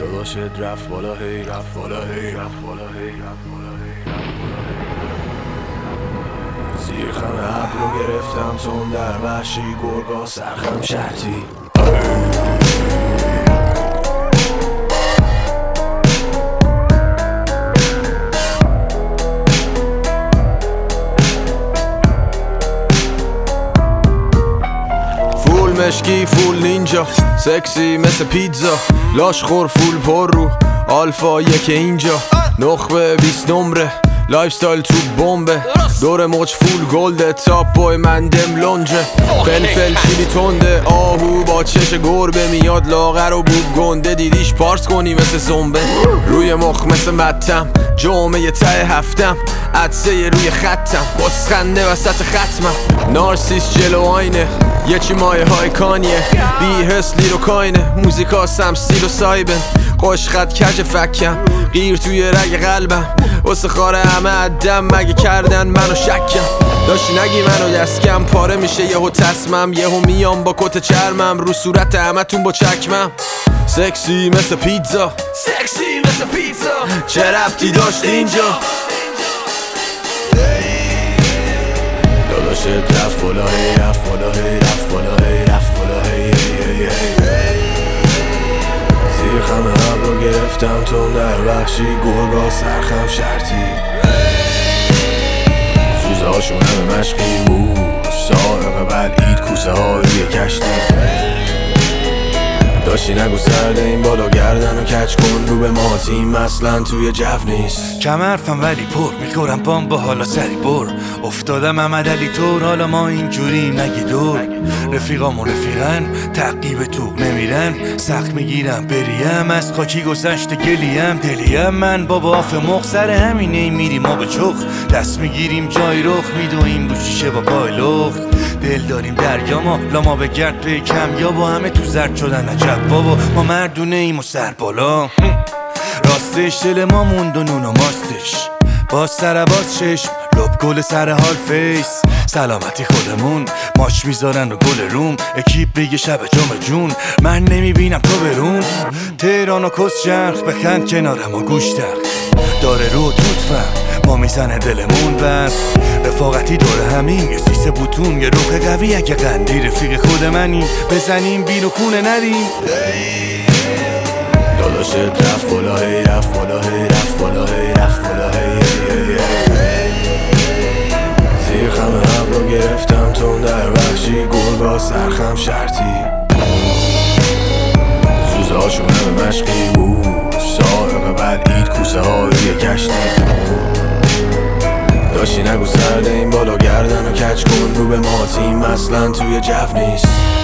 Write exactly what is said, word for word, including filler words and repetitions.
داداشت رفت بالا هی رفت بالا هی رفت بالا هی رفت بالا هی رفت بالا هی. زیر خم ابر رو گرفتم تون در وحشی گرگا سرخم شرطی فول مشکی فول نینجا سکسی مثل پیتزا لاش خور فول پر رو آلفا یک اینجا نخبه بیست نمره لایف ستایل تو بمبه دور موج فول گلده تاپ بای من دم لونجه فلفل چیلی تنده آهو با چش گربه میاد لاغر و بوب گنده دیدیش پارس کنی مثل زنبه روی مخ مثل متم جامعه ته هفتم عدسه روی خطم بسخنده وسط ختمم نارسیس جلو آینه یه چی مایه های کانیه بی حس لیر و کاینه موزیکا سمسیل و سایبن خوش خط کج فکم غیر توی رگ قلبم واسه خاره همه عدم مگه کردن منو شکم داشتی نگی منو دستکم پاره میشه یهو تصمم یهو میام با کت چرمم رو صورت همتون با چکمم سکسی مثل پیتزا سکسی مثل پیتزا چه ربطی داشت اینجا داداشت رفت بالا هی رفت بالا هی رفت بالا هی رفت بالا هی هی هی زیر خم ابر رو گرفتم تون در وحشی گرگا سرخم شرطی سوزه هاشون همه مشقی بود سارق بلعید کوسه های روی کشتی داشتی نگو سرده این بالا گردن و کچ کن رو به ما تیم اصلا توی جو نیست کم حرفم ولی پر میخورم پام با حالا سری بر افتادم محمد علی طور حالا ما اینجوری نگی دور رفیقامون رفیقن تعقیب توق نمیرن سخت میگیرم بریم از خاکی گذشت گلیم دلیم من بابا آف مخ سر همینه میریم ما به چخ دست میگیریم جای رخ میدویم رو شیشه با پای لخت دل داریم دریا ما لاما به گرد پی کم یا با همه تو زرد شدن عجب بابا ما مردونه ایم و سر بالا راستش دل ما موند و نون و ماستش باز سر باز چشم لب گل سر حال فیس سلامتی خودمون ماچ میذارن و گل روم اکیپ بگه شب جام جون من نمیبینم تو برون تهران و کس چرخ بخند کنارم و گوش ترخ داره رو توتفم ما میزنه دلمون بر رفاقتی داره همین یه سیسه بوتون یه روح قوی اگه قندی رفیق خود منی بزنیم بین و خونه نریم داداشت رفت بالا هی رفت بالا هی رفت بالا هی رفت بالا هی هی هی زیر خم ابر رو گرفتم تون در وحشی گرگا سرخم شرطی سوزه هاشون همه مشقی بود سارق بلعید کوسه های روی کشتی داشتی نگو سرده این بالا گردن و کچ کن رو به ما تیم اصلا توی جو نیست